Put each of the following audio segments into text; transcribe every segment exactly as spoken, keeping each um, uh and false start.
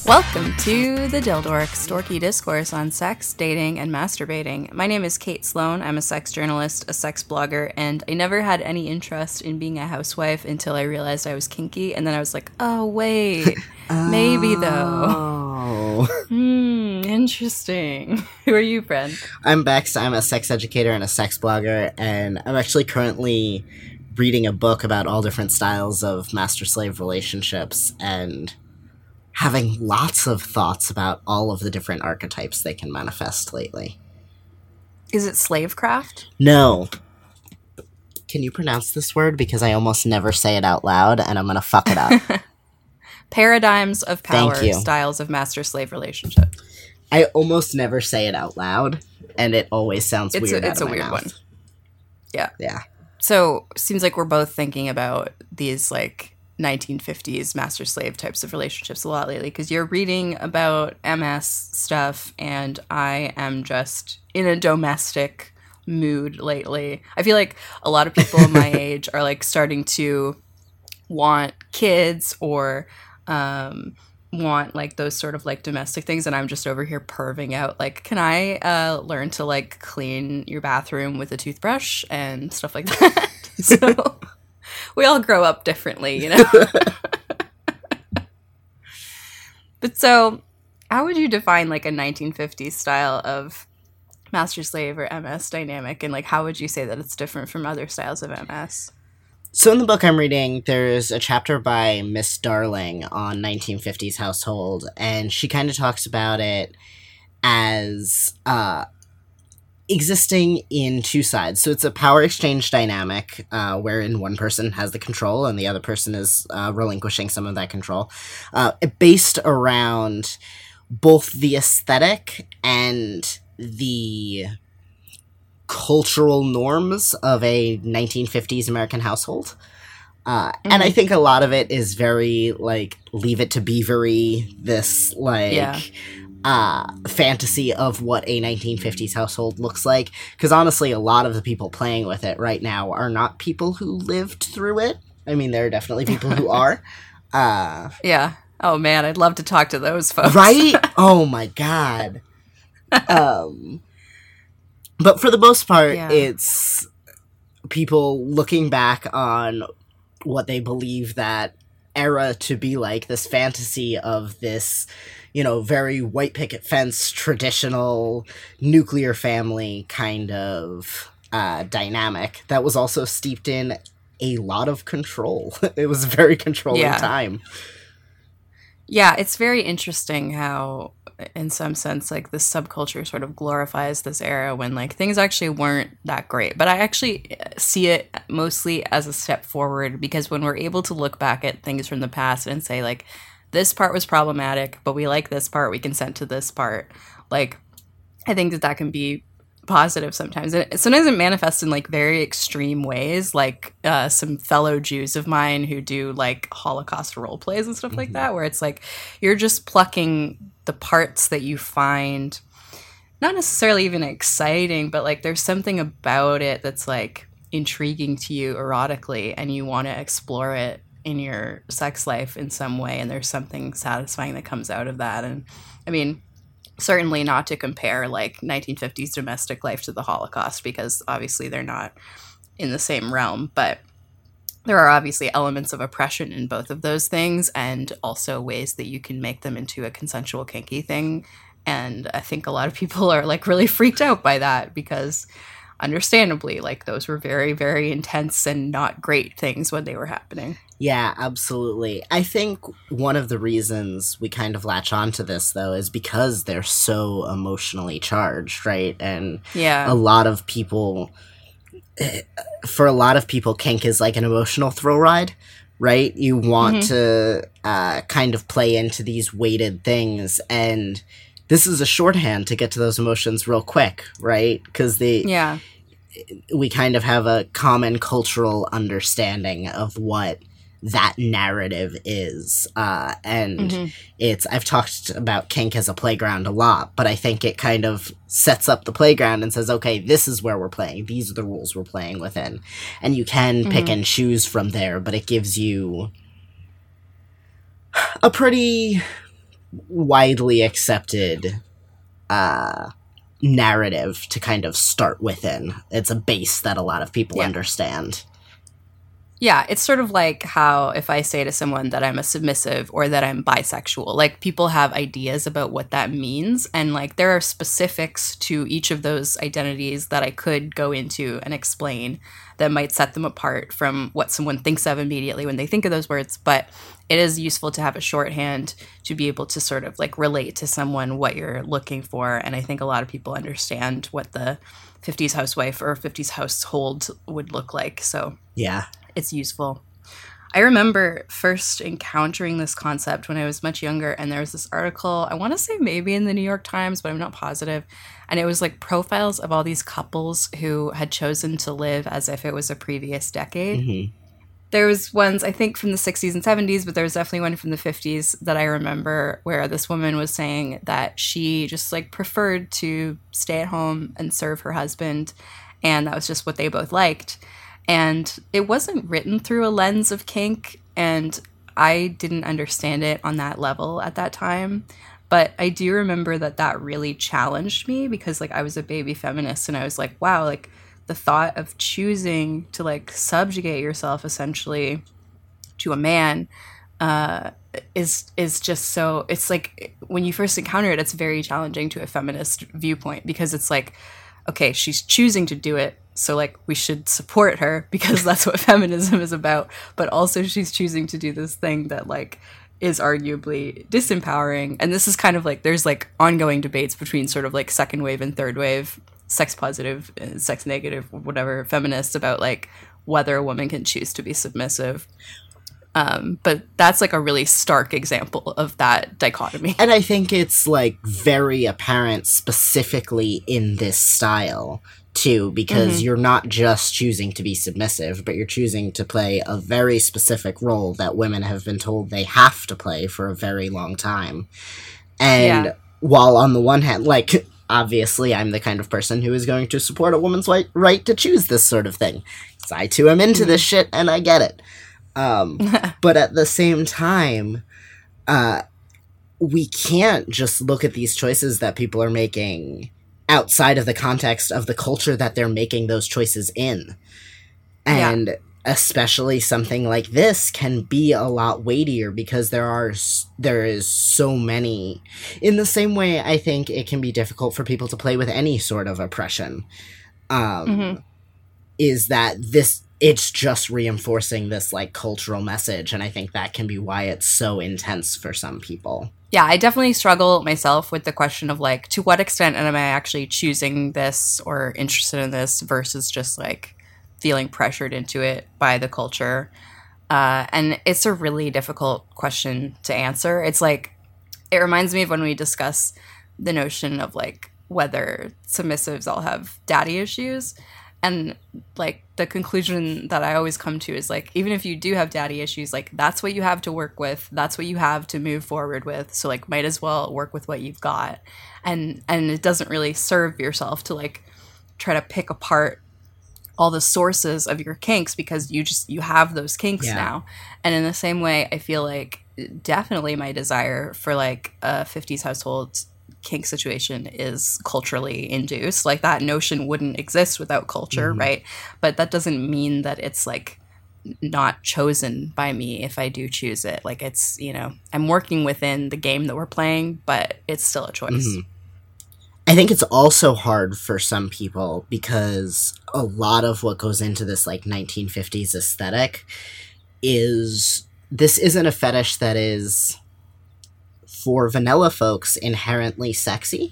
Welcome to the Dildorks, dorky discourse on sex, dating, and masturbating. My name is Kate Sloan. I'm a sex journalist, a sex blogger, and I never had any interest in being a housewife until I realized I was kinky, and then I was like, oh, wait, maybe though. Hmm, interesting. Who are you, friend? I'm Bex. I'm a sex educator and a sex blogger, and I'm actually currently reading a book about all different styles of master-slave relationships, and having lots of thoughts about all of the different archetypes they can manifest lately. Is it slavecraft? No. Can you pronounce this word? Because I almost never say it out loud, and I'm going to fuck it up. Paradigms of power, Thank you. styles of master-slave relationship. I almost never say it out loud, and it always sounds It's weird a, out it's of a my weird mouth. one. Yeah. Yeah. So, seems like we're both thinking about these, like, nineteen fifties master-slave types of relationships a lot lately, because you're reading about M S stuff, and I am just in a domestic mood lately. I feel like a lot of people my age are, like, starting to want kids or um, want, like, those sort of, like, domestic things, and I'm just over here perving out, like, can I uh, learn to, like, clean your bathroom with a toothbrush and stuff like that? So we all grow up differently, you know? But so, how would you define, like, a nineteen fifties style of master-slave or M S dynamic? And, like, how would you say that it's different from other styles of M S? So in the book I'm reading, there's a chapter by Miss Darling on nineteen fifties household, and she kind of talks about it as uh, existing in two sides. So it's a power exchange dynamic, uh, wherein one person has the control and the other person is uh, relinquishing some of that control, uh, based around both the aesthetic and the cultural norms of a nineteen fifties American household. Uh, mm-hmm. And I think a lot of it is very, like, Leave It to Beaver-y, this, like, Yeah. uh, fantasy of what a nineteen fifties household looks like. Because honestly, a lot of the people playing with it right now are not people who lived through it. I mean, there are definitely people who are. Uh, Yeah. Oh, man, I'd love to talk to those folks. Right? Oh, my God. Um... But for the most part, yeah. It's people looking back on what they believe that era to be like, this fantasy of this, you know, very white picket fence, traditional nuclear family kind of uh, dynamic that was also steeped in a lot of control. It was a very controlling yeah. time. Yeah, it's very interesting how, in some sense, like, this subculture sort of glorifies this era when, like, things actually weren't that great. But I actually see it mostly as a step forward, because when we're able to look back at things from the past and say, like, this part was problematic, but we like this part, we consent to this part, like, I think that that can be positive sometimes. And sometimes it manifests in, like, very extreme ways, like uh, some fellow Jews of mine who do, like, Holocaust role plays and stuff mm-hmm. like that, where it's like you're just plucking the parts that you find not necessarily even exciting, but, like, there's something about it that's, like, intriguing to you erotically, and you want to explore it in your sex life in some way, and there's something satisfying that comes out of that. And I mean, certainly not to compare, like, nineteen fifties domestic life to the Holocaust, because obviously they're not in the same realm, but there are obviously elements of oppression in both of those things, and also ways that you can make them into a consensual kinky thing. And I think a lot of people are, like, really freaked out by that, because understandably, like, those were very, very intense and not great things when they were happening. Yeah, absolutely. I think one of the reasons we kind of latch onto this, though, is because they're so emotionally charged, right? And yeah. a lot of people, for a lot of people, kink is like an emotional thrill ride, right? You want mm-hmm. to uh, kind of play into these weighted things, and this is a shorthand to get to those emotions real quick, right? Because they, yeah. we kind of have a common cultural understanding of what that narrative is. Uh, and mm-hmm. it's, I've talked about kink as a playground a lot, but I think it kind of sets up the playground and says, okay, this is where we're playing. These are the rules we're playing within. And you can mm-hmm. pick and choose from there, but it gives you a pretty widely accepted uh, narrative to kind of start within. It's a base that a lot of people yeah. understand. Yeah, it's sort of like how if I say to someone that I'm a submissive or that I'm bisexual, like people have ideas about what that means. And like there are specifics to each of those identities that I could go into and explain that might set them apart from what someone thinks of immediately when they think of those words. But it is useful to have a shorthand to be able to sort of like relate to someone what you're looking for. And I think a lot of people understand what the fifties housewife or fifties household would look like. So yeah. It's useful. I remember first encountering this concept when I was much younger, and there was this article, I want to say maybe in the New York Times, but I'm not positive, and it was like profiles of all these couples who had chosen to live as if it was a previous decade. Mm-hmm. There was ones, I think, from the sixties and seventies, but there was definitely one from the fifties that I remember where this woman was saying that she just like preferred to stay at home and serve her husband, and that was just what they both liked. And it wasn't written through a lens of kink, and I didn't understand it on that level at that time. But I do remember that that really challenged me because, like, I was a baby feminist, and I was like, wow, like, the thought of choosing to, like, subjugate yourself, essentially, to a man uh, is is just so... It's, like, when you first encounter it, it's very challenging to a feminist viewpoint because it's like, okay, she's choosing to do it, so, like, we should support her because that's what feminism is about. But also she's choosing to do this thing that, like, is arguably disempowering. And this is kind of, like, there's, like, ongoing debates between sort of, like, second wave and third wave, sex positive, sex negative, whatever, feminists about, like, whether a woman can choose to be submissive. Um, but that's, like, a really stark example of that dichotomy. And I think it's, like, very apparent specifically in this style, too, because mm-hmm. you're not just choosing to be submissive, but you're choosing to play a very specific role that women have been told they have to play for a very long time. And yeah. while on the one hand, like, obviously I'm the kind of person who is going to support a woman's right, right to choose this sort of thing. Because I, too, am into mm-hmm. this shit, and I get it. Um, but at the same time, uh, we can't just look at these choices that people are making outside of the context of the culture that they're making those choices in. And yeah. especially something like this can be a lot weightier because there are there is so many. In the same way, I think it can be difficult for people to play with any sort of oppression. Um, mm-hmm. Is that this... It's just reinforcing this, like, cultural message, and I think that can be why it's so intense for some people. Yeah, I definitely struggle myself with the question of, like, to what extent am I actually choosing this or interested in this versus just, like, feeling pressured into it by the culture. Uh, and it's a really difficult question to answer. It's, like, it reminds me of when we discuss the notion of, like, whether submissives all have daddy issues. And, like, the conclusion that I always come to is, like, even if you do have daddy issues, like, that's what you have to work with. That's what you have to move forward with. So, like, might as well work with what you've got. And and it doesn't really serve yourself to, like, try to pick apart all the sources of your kinks because you just, you have those kinks yeah. now. And in the same way, I feel like definitely my desire for, like, a fifties household kink situation is culturally induced. Like, that notion wouldn't exist without culture, mm-hmm. right? But that doesn't mean that it's, like, not chosen by me if I do choose it. Like, it's, you know, I'm working within the game that we're playing, but it's still a choice. Mm-hmm. I think it's also hard for some people because a lot of what goes into this, like, nineteen fifties aesthetic is, this isn't a fetish that is, for vanilla folks, inherently sexy.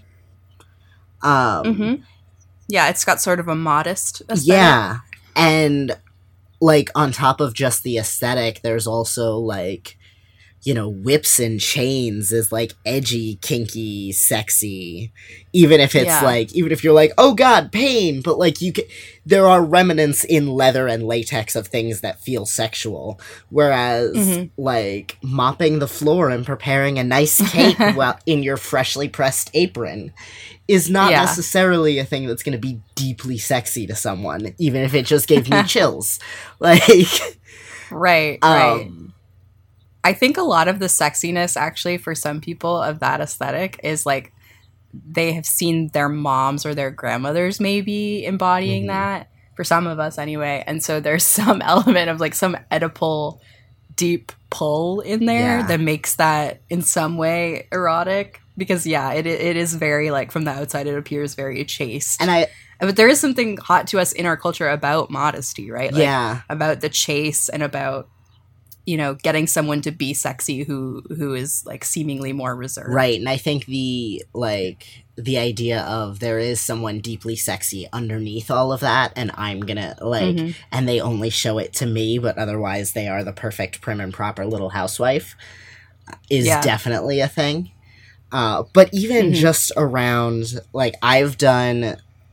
Um, mm-hmm. Yeah, it's got sort of a modest aesthetic. Yeah, and, like, on top of just the aesthetic, there's also, like, you know, whips and chains is, like, edgy, kinky, sexy. Even if it's, yeah. like, even if you're like, oh god, pain, but, like, you can, there are remnants in leather and latex of things that feel sexual. Whereas, mm-hmm. like, mopping the floor and preparing a nice cake while in your freshly pressed apron is not yeah. necessarily a thing that's going to be deeply sexy to someone, even if it just gave me chills. Like, right, right. Um, I think a lot of the sexiness actually for some people of that aesthetic is like they have seen their moms or their grandmothers maybe embodying mm-hmm. that, for some of us anyway. And so there's some element of like some Oedipal deep pull in there yeah. that makes that in some way erotic, because yeah, it it is very like from the outside it appears very chaste. And I but there is something hot to us in our culture about modesty, right? Like, yeah. about the chase and about, you know, getting someone to be sexy who who is like seemingly more reserved. Right. And I think the like the idea of there is someone deeply sexy underneath all of that, and I'm gonna like mm-hmm. and they only show it to me, but otherwise they are the perfect prim and proper little housewife is yeah. definitely a thing. Uh, but even mm-hmm. just around like I've done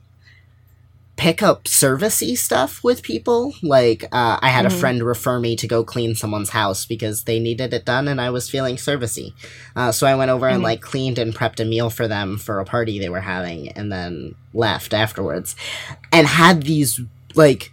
pick up servicey stuff with people. Like, uh, I had mm-hmm. a friend refer me to go clean someone's house because they needed it done and I was feeling servicey. Uh, so I went over mm-hmm. and, like, cleaned and prepped a meal for them for a party they were having and then left afterwards. And had these, like,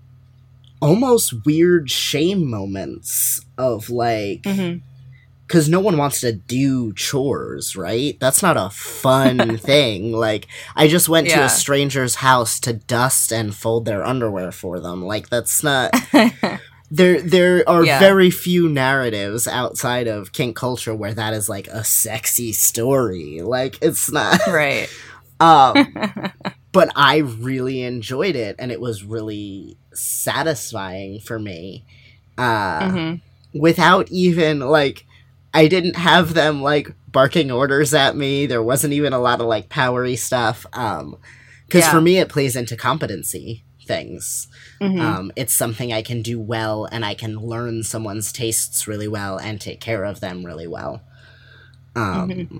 almost weird shame moments of, like... Mm-hmm. Because no one wants to do chores, right? That's not a fun thing. Like, I just went yeah. to a stranger's house to dust and fold their underwear for them. Like, that's not... there there are yeah. very few narratives outside of kink culture where that is, like, a sexy story. Like, it's not... Right. um, but I really enjoyed it, and it was really satisfying for me. Uh, mm-hmm. Without even, like... I didn't have them, like, barking orders at me. There wasn't even a lot of, like, powery stuff. Um, because yeah. for me, it plays into competency things. Mm-hmm. Um, it's something I can do well, and I can learn someone's tastes really well and take care of them really well. Um, mm-hmm.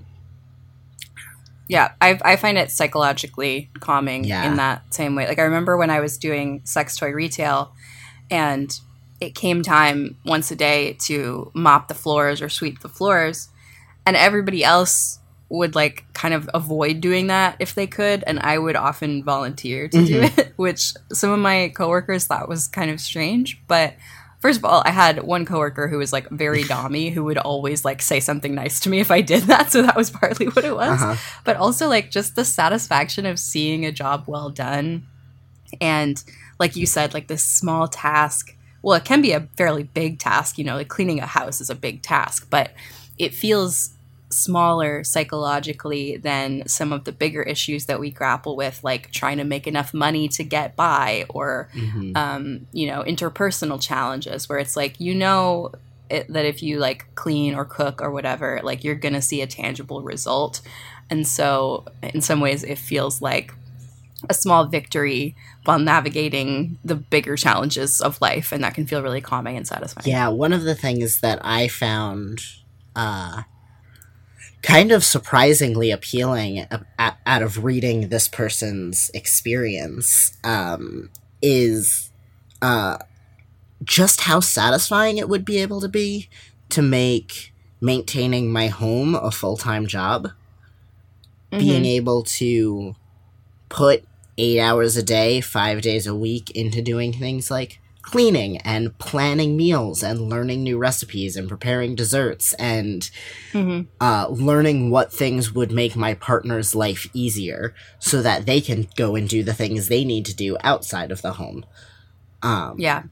Yeah, I I find it psychologically calming yeah. in that same way. Like, I remember when I was doing sex toy retail, and... it came time once a day to mop the floors or sweep the floors, and everybody else would like kind of avoid doing that if they could, and I would often volunteer to mm-hmm. do it, which some of my coworkers thought was kind of strange. But first of all, I had one coworker who was like very dommy, who would always like say something nice to me if I did that, so that was partly what it was. Uh-huh. But also like just the satisfaction of seeing a job well done, and like you said, like this small task. Well, it can be a fairly big task, you know, like cleaning a house is a big task, but it feels smaller psychologically than some of the bigger issues that we grapple with, like trying to make enough money to get by, or, mm-hmm. um, you know, interpersonal challenges where it's like, you know, it, that if you like clean or cook or whatever, like you're going to see a tangible result. And so in some ways it feels like a small victory while navigating the bigger challenges of life, and that can feel really calming and satisfying. Yeah, one of the things that I found uh, kind of surprisingly appealing a- out of reading this person's experience um, is uh, just how satisfying it would be able to be to make maintaining my home a full-time job. Mm-hmm. Being able to put eight hours a day, five days a week into doing things like cleaning and planning meals and learning new recipes and preparing desserts and mm-hmm. uh, learning what things would make my partner's life easier so that they can go and do the things they need to do outside of the home. Um, yeah.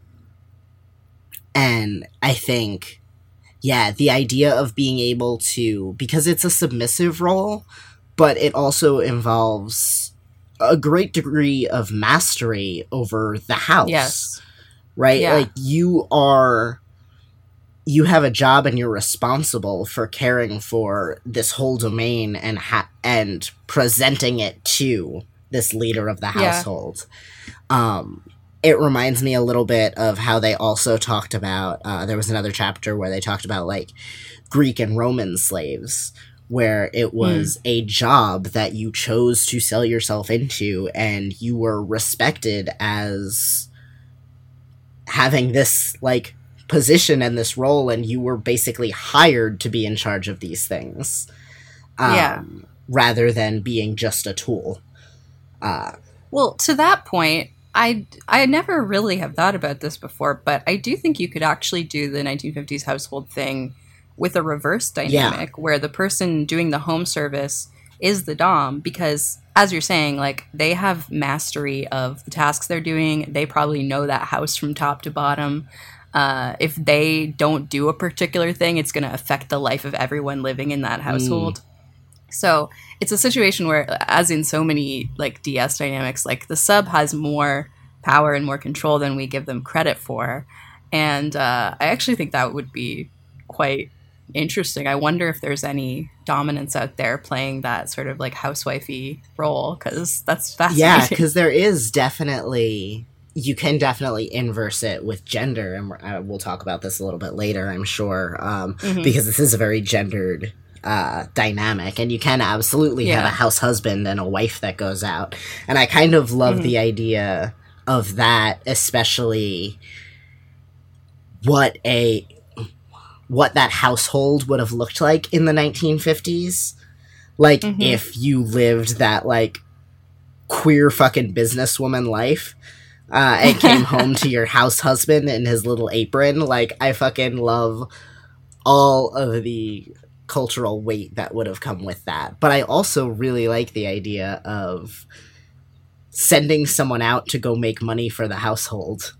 And I think, yeah, the idea of being able to, because it's a submissive role, but it also involves a great degree of mastery over the house. Yes. Right? Yeah. Like, you are... You have a job and you're responsible for caring for this whole domain and ha- and presenting it to this leader of the household. Yeah. Um, it reminds me a little bit of how they also talked about... Uh, there was another chapter where they talked about, like, Greek and Roman slaves, where it was mm. a job that you chose to sell yourself into, and you were respected as having this, like, position and this role, and you were basically hired to be in charge of these things. Um, yeah. Rather than being just a tool. Uh, well, to that point, I I never really have thought about this before, but I do think you could actually do the nineteen fifties household thing with a reverse dynamic yeah. where the person doing the home service is the dom, because as you're saying, like, they have mastery of the tasks they're doing. They probably know that house from top to bottom. Uh, if they don't do a particular thing, it's going to affect the life of everyone living in that household. Mm. So it's a situation where, as in so many like D S dynamics, like the sub has more power and more control than we give them credit for. And uh, I actually think that would be quite interesting. I wonder if there's any dominance out there playing that sort of like housewifey role, because that's fascinating. Yeah, because there is definitely, you can definitely inverse it with gender, and uh, we'll talk about this a little bit later, I'm sure, um, mm-hmm. because this is a very gendered uh, dynamic, and you can absolutely yeah. have a house husband and a wife that goes out. And I kind of love mm-hmm. the idea of that, especially what a what that household would have looked like in the nineteen fifties. Like, mm-hmm. if you lived that, like, queer fucking businesswoman life, uh, and came home to your house husband in his little apron. Like, I fucking love all of the cultural weight that would have come with that. But I also really like the idea of sending someone out to go make money for the household.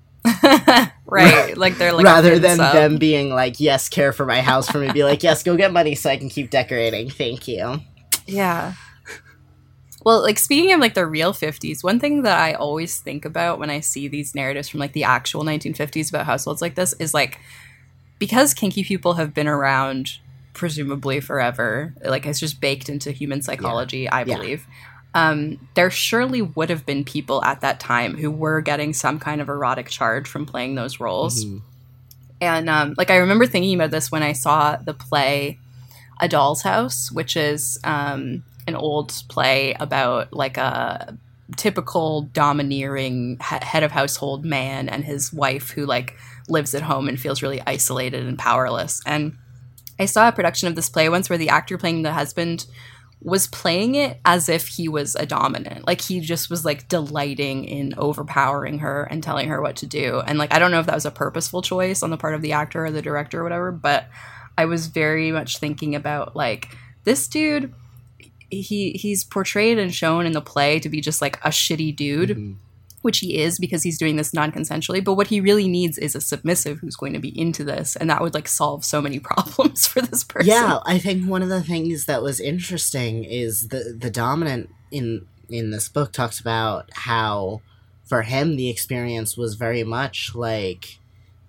Right, like they're like rather than sub. Them being like, yes, care for my house for me, be like, yes, go get money so I can keep decorating, thank you. Yeah. Well, like, speaking of like the real fifties, one thing that I always think about when I see these narratives from like the actual nineteen fifties about households like this is like, because kinky people have been around presumably forever, like it's just baked into human psychology, yeah. I believe. Yeah. Um, there surely would have been people at that time who were getting some kind of erotic charge from playing those roles. Mm-hmm. And, um, like, I remember thinking about this when I saw the play A Doll's House, which is um, an old play about, like, a typical domineering he- head of household man and his wife who, like, lives at home and feels really isolated and powerless. And I saw a production of this play once where the actor playing the husband was playing it as if he was a dominant. Like, he just was, like, delighting in overpowering her and telling her what to do. And, like, I don't know if that was a purposeful choice on the part of the actor or the director or whatever, but I was very much thinking about, like, this dude, he he's portrayed and shown in the play to be just, like, a shitty dude, mm-hmm. which he is because he's doing this non-consensually. But what he really needs is a submissive who's going to be into this. And that would, like, solve so many problems for this person. Yeah, I think one of the things that was interesting is the, the dominant in, in this book talks about how, for him, the experience was very much like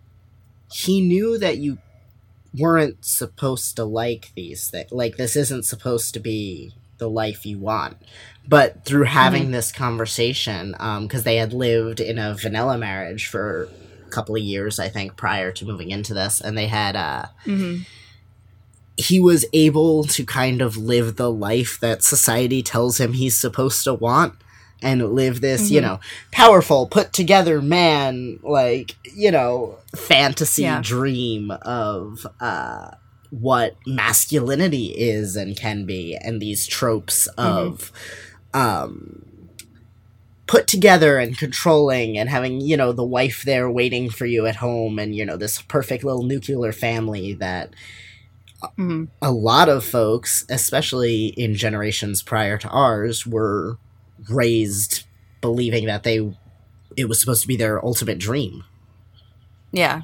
he knew that you weren't supposed to like these things. Like, this isn't supposed to be the life you want. But through having mm-hmm. this conversation, um, because they had lived in a vanilla marriage for a couple of years, I think, prior to moving into this, and they had, uh, mm-hmm. he was able to kind of live the life that society tells him he's supposed to want, and live this, mm-hmm. you know, powerful, put-together man, like, you know, fantasy yeah. dream of, uh, what masculinity is and can be, and these tropes of... Mm-hmm. Um, put together and controlling and having, you know, the wife there waiting for you at home and, you know, this perfect little nuclear family that mm-hmm. a lot of folks, especially in generations prior to ours, were raised believing that they, it was supposed to be their ultimate dream. Yeah.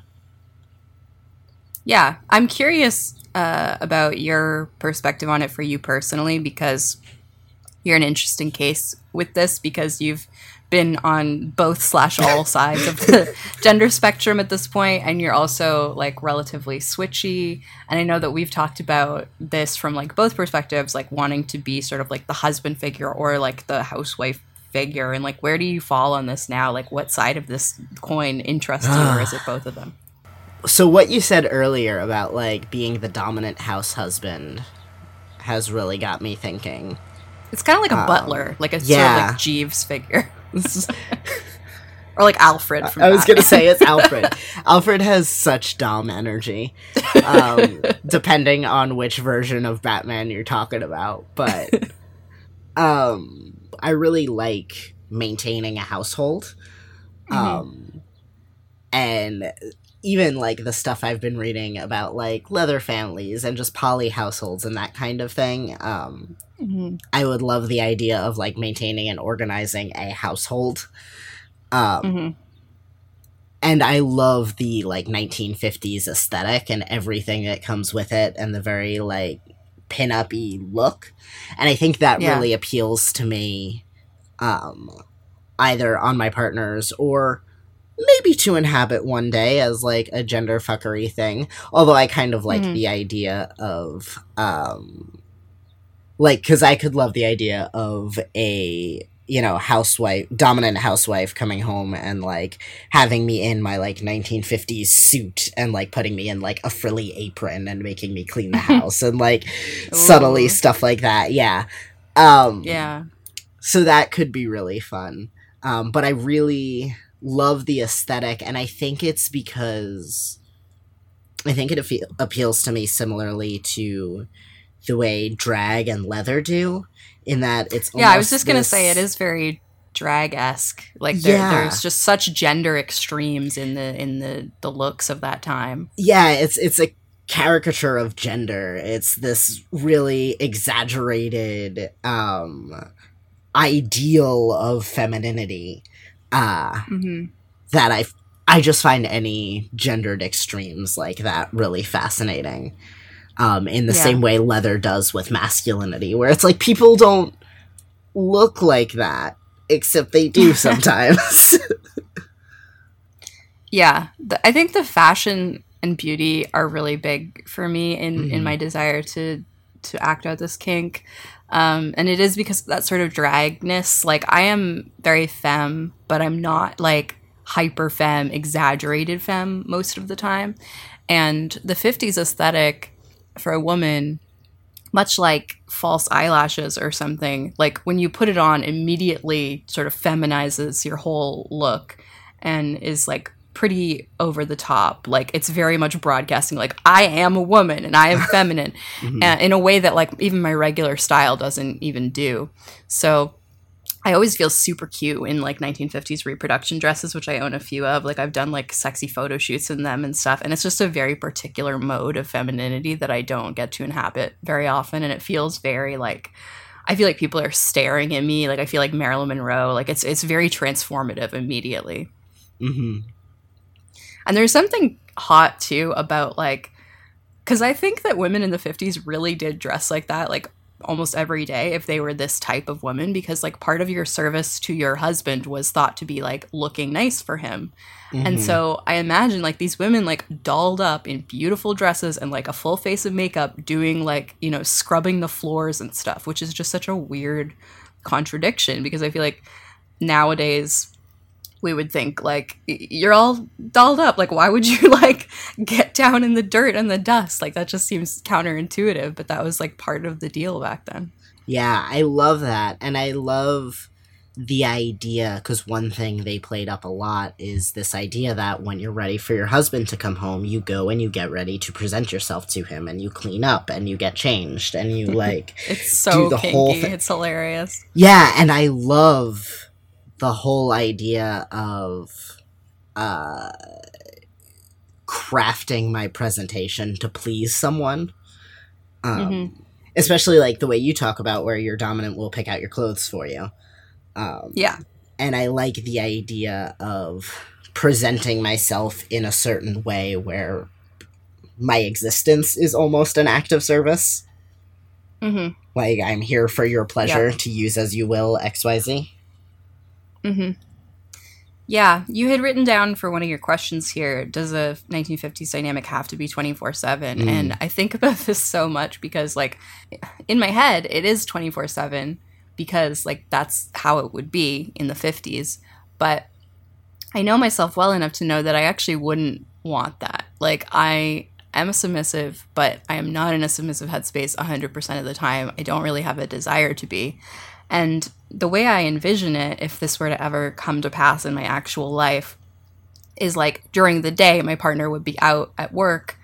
Yeah. I'm curious uh, about your perspective on it for you personally, because you're an interesting case with this because you've been on both slash all sides of the gender spectrum at this point, and you're also like relatively switchy. And I know that we've talked about this from like both perspectives, like wanting to be sort of like the husband figure or like the housewife figure. And like, where do you fall on this now? Like, what side of this coin interests you, or is it both of them? So what you said earlier about like being the dominant house husband has really got me thinking. It's kind of like a um, butler, like a yeah. sort of like Jeeves figure. Or like Alfred from I was going to say it's Alfred. Alfred has such Dom energy, um, depending on which version of Batman you're talking about. But um, I really like maintaining a household. Mm-hmm. Um, and even like the stuff I've been reading about like leather families and just poly households and that kind of thing. Um, mm-hmm. I would love the idea of like maintaining and organizing a household. Um, mm-hmm. And I love the like nineteen fifties aesthetic and everything that comes with it, and the very like pin-up-y look. And I think that Yeah. really appeals to me, um, either on my partners or maybe to inhabit one day as like a gender fuckery thing. Although I kind of like Mhm. the idea of um like, because I could love the idea of a, you know, housewife, dominant housewife coming home and like having me in my like nineteen fifties suit and like putting me in like a frilly apron and making me clean the house and like subtly Ooh. stuff like that. Yeah. Um Yeah. So that could be really fun. Um, but I really love the aesthetic, and I think it's because I think it appe- appeals to me similarly to the way drag and leather do, in that it's Yeah, I was almost just gonna this- say it is very drag-esque. Like there, Yeah. there's just such gender extremes in the in the the looks of that time. Yeah, it's it's a caricature of gender. It's this really exaggerated um ideal of femininity. Uh Mm-hmm. that I I just find any gendered extremes like that really fascinating. Um, in the Yeah. same way leather does with masculinity, where it's like people don't look like that, except they do sometimes. Yeah, the, I think the fashion and beauty are really big for me in, Mhm. in my desire to to act out this kink. Um, and it is because of that sort of dragness. Like, I am very femme, but I'm not like hyper femme, exaggerated femme most of the time. And the fifties aesthetic for a woman, much like false eyelashes or something, like when you put it on, immediately sort of feminizes your whole look and is like pretty over the top. Like, it's very much broadcasting like, I am a woman and I am feminine Mhm. uh, in a way that like even my regular style doesn't even do. So I always feel super cute in like nineteen fifties reproduction dresses, which I own a few of. Like, I've done like sexy photo shoots in them and stuff. And it's just a very particular mode of femininity that I don't get to inhabit very often. And it feels very like, I feel like people are staring at me. Like, I feel like Marilyn Monroe. Like, it's it's very transformative immediately. Mhm. And there's something hot too about like, because I think that women in the fifties really did dress like that, like almost every day if they were this type of woman, because like part of your service to your husband was thought to be like looking nice for him. And Mhm. so I imagine like these women like dolled up in beautiful dresses and like a full face of makeup doing like, you know, scrubbing the floors and stuff, which is just such a weird contradiction, because I feel like nowadays we would think like, y- you're all dolled up, like why would you like get down in the dirt and the dust? Like, that just seems counterintuitive, but that was like part of the deal back then. Yeah, I love that. And I love the idea, because one thing they played up a lot is this idea that when you're ready for your husband to come home, you go and you get ready to present yourself to him, and you clean up and you get changed and you like It's so do the kinky. whole thing. It's hilarious. Yeah, and I love the whole idea of uh crafting my presentation to please someone. Um Mhm. Especially like the way you talk about where your dominant will pick out your clothes for you. Um Yeah. And I like the idea of presenting myself in a certain way where my existence is almost an act of service. hmm Like, I'm here for your pleasure to use as you will, X Y Z. hmm Yeah, you had written down for one of your questions here, does a nineteen fifties dynamic have to be twenty-four seven? Mm. And I think about this so much because, like, in my head, it is twenty-four seven because, like, that's how it would be in the fifties. But I know myself well enough to know that I actually wouldn't want that. Like, I am a submissive, but I am not in a submissive headspace one hundred percent of the time. I don't really have a desire to be. And the way I envision it, if this were to ever come to pass in my actual life, is like during the day, my partner would be out at work,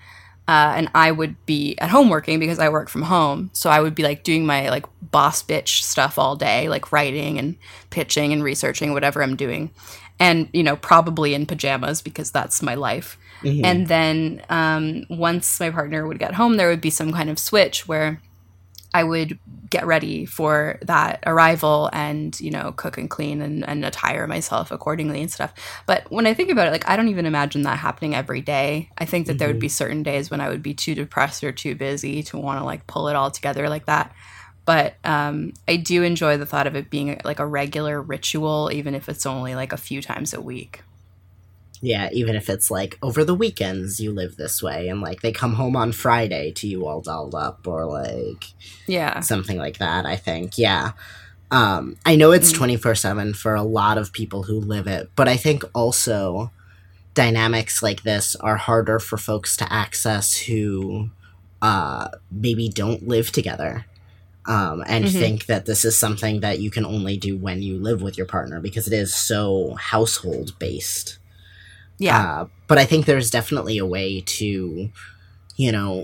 Uh, and I would be at home working because I work from home. So I would be like doing my like boss bitch stuff all day, like writing and pitching and researching whatever I'm doing. And, you know, probably in pajamas because that's my life. Mm-hmm. And then um, once my partner would get home, there would be some kind of switch where I would get ready for that arrival and, you know, cook and clean and, and attire myself accordingly and stuff. But when I think about it, like, I don't even imagine that happening every day. I think that mm-hmm. there would be certain days when I would be too depressed or too busy to want to, like, pull it all together like that. But um, I do enjoy the thought of it being, like, a regular ritual, even if it's only, like, a few times a week. Yeah, even if it's, like, over the weekends you live this way, and, like, they come home on Friday to you all dolled up, or, like, yeah, something like that, I think. Yeah. Um, I know it's twenty-four seven for a lot of people who live it, but I think also dynamics like this are harder for folks to access who uh, maybe don't live together. Um, and mm-hmm. think that this is something that you can only do when you live with your partner, because it is so household-based. Yeah. Uh, but I think there's definitely a way to, you know,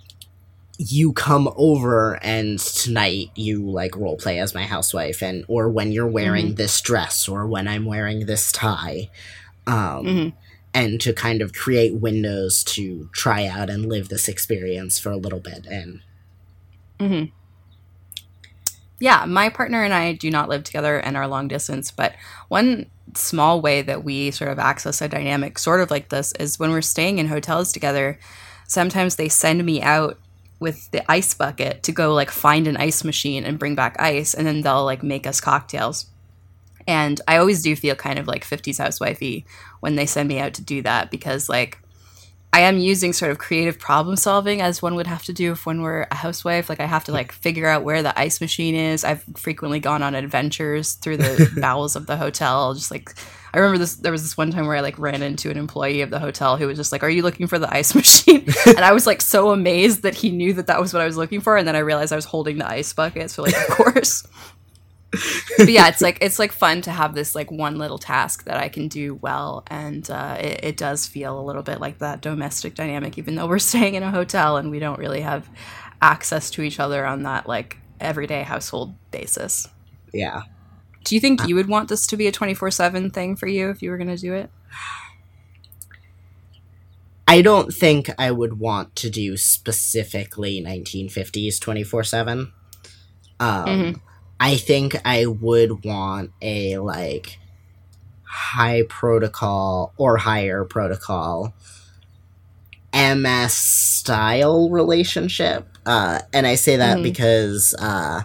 you come over and tonight you, like, role play as my housewife, and or when you're wearing mm-hmm. this dress, or when I'm wearing this tie. Um, mm-hmm. And to kind of create windows to try out and live this experience for a little bit. And mm-hmm. Yeah, my partner and I do not live together and are long distance, but one small way that we sort of access a dynamic sort of like this is when we're staying in hotels together, sometimes they send me out with the ice bucket to go, like, find an ice machine and bring back ice, and then they'll, like, make us cocktails. And I always do feel kind of like fifties housewifey when they send me out to do that, because, like, I am using sort of creative problem solving as one would have to do if one were a housewife. Like, I have to, like, figure out where the ice machine is. I've frequently gone on adventures through the bowels of the hotel. Just like, I remember this, there was this one time where I, like, ran into an employee of the hotel who was just like, "Are you looking for the ice machine?" And I was, like, so amazed that he knew that that was what I was looking for. And then I realized I was holding the ice bucket. So, like, of course. But yeah, it's like it's like fun to have this, like, one little task that I can do well, and uh, it, it does feel a little bit like that domestic dynamic, even though we're staying in a hotel and we don't really have access to each other on that, like, everyday household basis. Yeah. Do you think you would want this to be a twenty-four seven thing for you if you were going to do it? I don't think I would want to do specifically nineteen fifties twenty-four seven. Um. Mm-hmm. I think I would want a, like, high protocol or higher protocol M S style relationship. Uh, and I say that mm-hmm. because uh,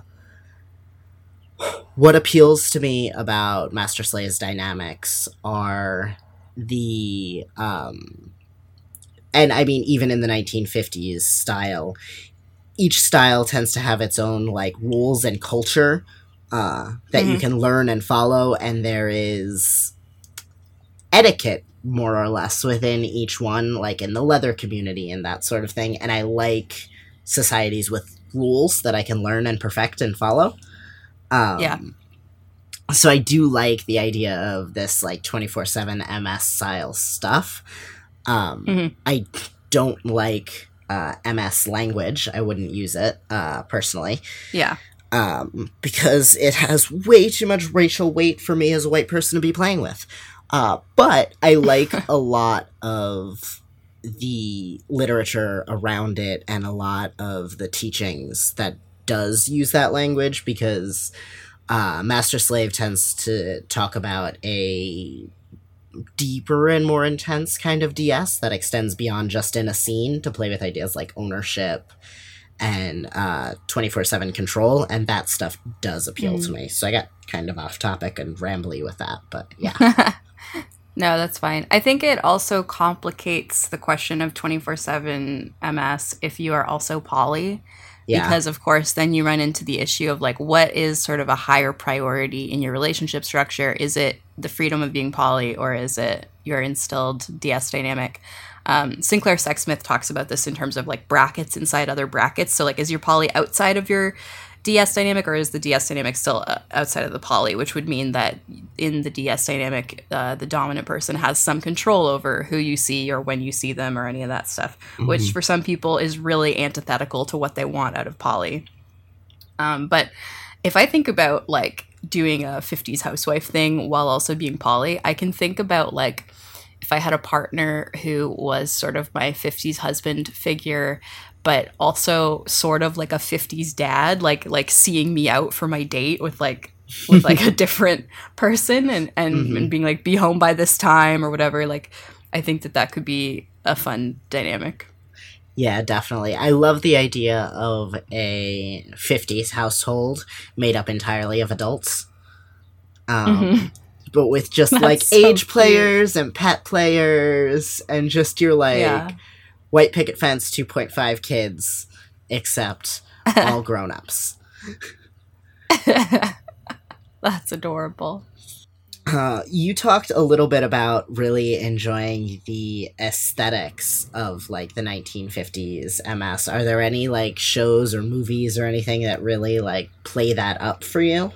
what appeals to me about Master Slay's dynamics are the, um, and I mean, even in the nineteen fifties style, each style tends to have its own, like, rules and culture uh, that mm-hmm. you can learn and follow, and there is etiquette, more or less, within each one, like in the leather community and that sort of thing. And I like societies with rules that I can learn and perfect and follow. Um, yeah. So I do like the idea of this, like, twenty-four seven M S style stuff. Um, mm-hmm. I don't like... Uh, M S language. I wouldn't use it, uh, personally. Yeah. Um, because it has way too much racial weight for me as a white person to be playing with. Uh, but I like a lot of the literature around it and a lot of the teachings that does use that language, because uh, Master Slave tends to talk about a deeper and more intense kind of D S that extends beyond just in a scene to play with ideas like ownership and uh, twenty-four seven control, and that stuff does appeal mm. to me. So I got kind of off topic and rambly with that, but yeah. No, that's fine. I think it also complicates the question of twenty-four seven M S if you are also poly. Yeah. Because, of course, then you run into the issue of, like, what is sort of a higher priority in your relationship structure? Is it the freedom of being poly, or is it your instilled D S dynamic? Um, Sinclair Sexsmith talks about this in terms of, like, brackets inside other brackets. So, like, is your poly outside of your D S dynamic, or is the D S dynamic still uh, outside of the poly, which would mean that in the D S dynamic, uh, the dominant person has some control over who you see or when you see them or any of that stuff, mm-hmm. which for some people is really antithetical to what they want out of poly. Um, but if I think about like doing a fifties housewife thing while also being poly, I can think about like if I had a partner who was sort of my fifties husband figure, but also sort of like a fifties dad, like like seeing me out for my date with like with like a different person and and, mm-hmm. and being like, be home by this time or whatever. Like, I think that that could be a fun dynamic. Yeah, definitely. I love the idea of a fifties household made up entirely of adults. Um, mm-hmm. But with just, That's like, so age cute. Players and pet players and just your, like, yeah. white picket fence two point five kids, except all grown-ups. That's adorable. Uh, you talked a little bit about really enjoying the aesthetics of, like, the nineteen fifties M S. Are there any, like, shows or movies or anything that really, like, play that up for you?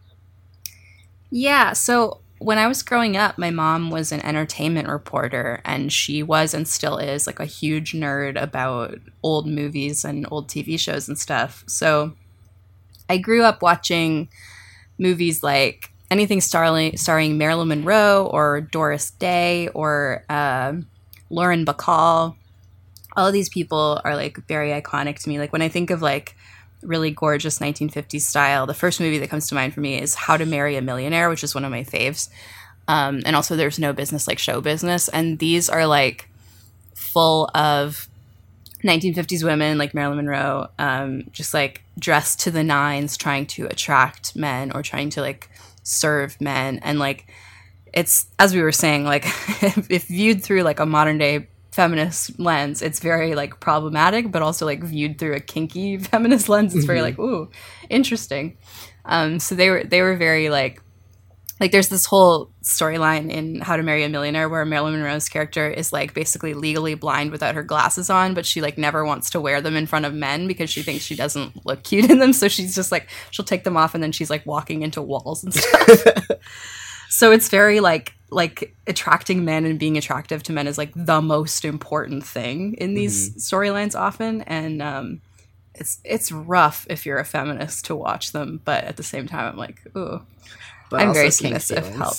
Yeah, so when I was growing up, my mom was an entertainment reporter, and she was and still is, like, a huge nerd about old movies and old T V shows and stuff. So I grew up watching movies like anything starring, starring Marilyn Monroe or Doris Day or uh, Lauren Bacall. All of these people are, like, very iconic to me. Like, when I think of, like, really gorgeous nineteen fifties style, the first movie that comes to mind for me is How to Marry a Millionaire, which is one of my faves. Um, and also There's No Business Like Show Business. And these are, like, full of nineteen fifties women like Marilyn Monroe, um, just, like, dressed to the nines, trying to attract men or trying to, like, serve men. And, like, it's, as we were saying, like, if, if viewed through, like, a modern day feminist lens, it's very, like, problematic, but also, like, viewed through a kinky feminist lens, it's very mm-hmm. like, ooh, interesting. Um, so they were they were very, like, like there's this whole storyline in How to Marry a Millionaire where Marilyn Monroe's character is, like, basically legally blind without her glasses on, but she, like, never wants to wear them in front of men because she thinks she doesn't look cute in them. So she's just, like, she'll take them off and then she's, like, walking into walls and stuff. So it's very, like, like attracting men and being attractive to men is, like, the most important thing in these mm-hmm. storylines often. And um, it's it's rough if you're a feminist to watch them. But at the same time, I'm like, ooh, but I'm very submissive. Help.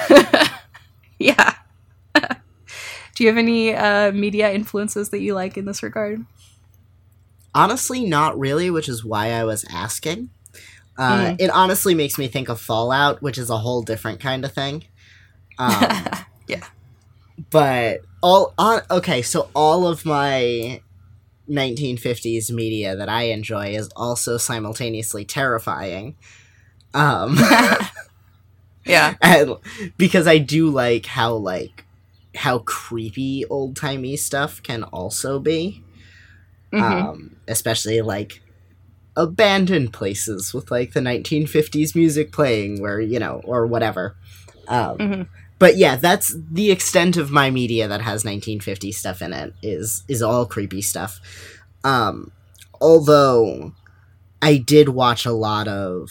Yeah. Do you have any uh, media influences that you like in this regard? Honestly, not really, which is why I was asking. Uh, mm. It honestly makes me think of Fallout, which is a whole different kind of thing. Um, yeah. But all on okay, so all of my nineteen fifties media that I enjoy is also simultaneously terrifying. Um, yeah. And because I do like how like how creepy old-timey stuff can also be. Mm-hmm. Um, especially like abandoned places with, like, the nineteen fifties music playing where, you know, or whatever. Um, mm-hmm. But yeah, that's the extent of my media that has nineteen fifties stuff in it, is is all creepy stuff. Um, although I did watch a lot of,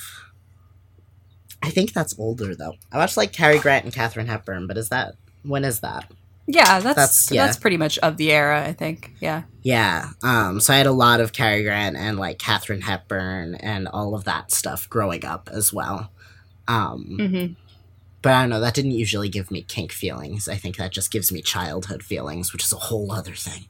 I think that's older though. I watched, like, Cary Grant and Katharine Hepburn, but is that, when is that? Yeah, that's that's, yeah. that's pretty much of the era, I think. Yeah. Yeah. Um, so I had a lot of Cary Grant and, like, Katharine Hepburn and all of that stuff growing up as well. Um, mm-hmm. But I don't know, that didn't usually give me kink feelings. I think that just gives me childhood feelings, which is a whole other thing.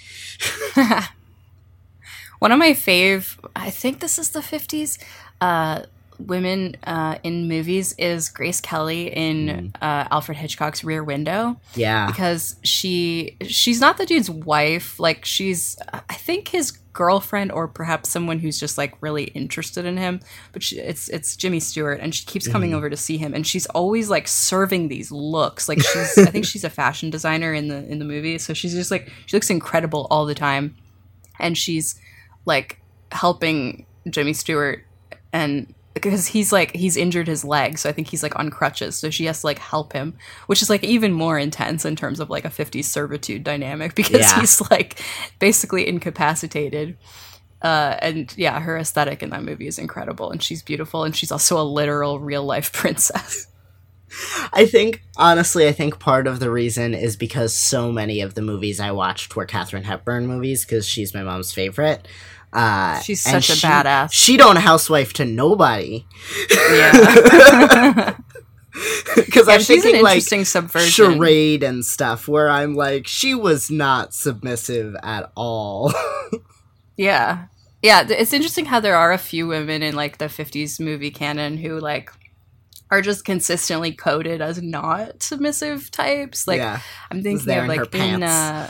One of my fave, I think this is the fifties, uh, women uh, in movies is Grace Kelly in mm. uh, Alfred Hitchcock's Rear Window. Yeah. Because she she's not the dude's wife. Like, she's, I think, his girlfriend or perhaps someone who's just, like, really interested in him. But she, it's it's Jimmy Stewart, and she keeps coming mm. over to see him. And she's always, like, serving these looks. Like, she's, I think she's a fashion designer in the in the movie. So she's just, like, she looks incredible all the time. And she's, like, helping Jimmy Stewart, and because he's like he's injured his leg, so I think he's, like, on crutches, so she has to, like, help him, which is, like, even more intense in terms of, like, a fifties servitude dynamic, because yeah. he's, like, basically incapacitated. Uh, and yeah, her aesthetic in that movie is incredible, and she's beautiful, and she's also a literal real life princess. I think, honestly, I think part of the reason is because so many of the movies I watched were Katharine Hepburn movies, because she's my mom's favorite. Uh, she's and such a she, badass. She don't housewife to nobody. Yeah. Because yeah, I'm she's thinking, an interesting like, subversion. Charade and stuff, where I'm like, she was not submissive at all. Yeah. Yeah, it's interesting how there are a few women in, like, the fifties movie canon who, like, are just consistently coded as not submissive types. Like, yeah. I'm thinking of, in like, in, uh,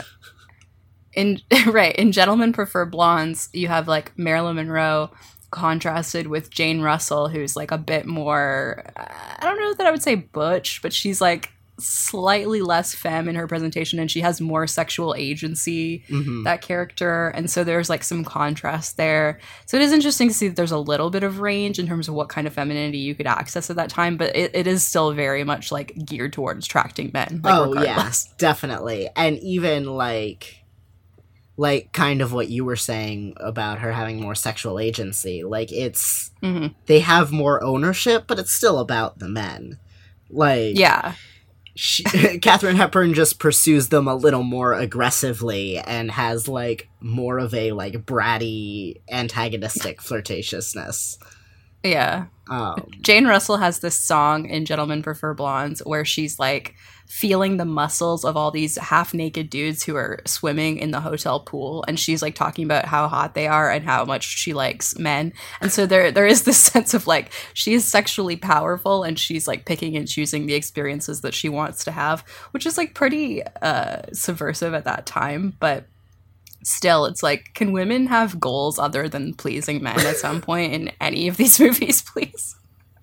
in, right, in Gentlemen Prefer Blondes, you have, like, Marilyn Monroe contrasted with Jane Russell, who's, like, a bit more, I don't know that I would say butch, but she's, like, slightly less femme in her presentation, and she has more sexual agency, mm-hmm. that character, and so there's like some contrast there. So it is interesting to see that there's a little bit of range in terms of what kind of femininity you could access at that time, but it, it is still very much like geared towards attracting men, like, oh regardless. Yeah, definitely. And even like like kind of what you were saying about her having more sexual agency, like it's mm-hmm. they have more ownership, but it's still about the men. Like, yeah. She, Katharine Hepburn just pursues them a little more aggressively and has, like, more of a, like, bratty, antagonistic flirtatiousness. Yeah. Um, Jane Russell has this song in Gentlemen Prefer Blondes where she's, like, feeling the muscles of all these half-naked dudes who are swimming in the hotel pool, and she's, like, talking about how hot they are and how much she likes men. And so there there is this sense of, like, she is sexually powerful, and she's, like, picking and choosing the experiences that she wants to have, which is, like, pretty uh, subversive at that time, but still, it's like, can women have goals other than pleasing men at some point in any of these movies, please?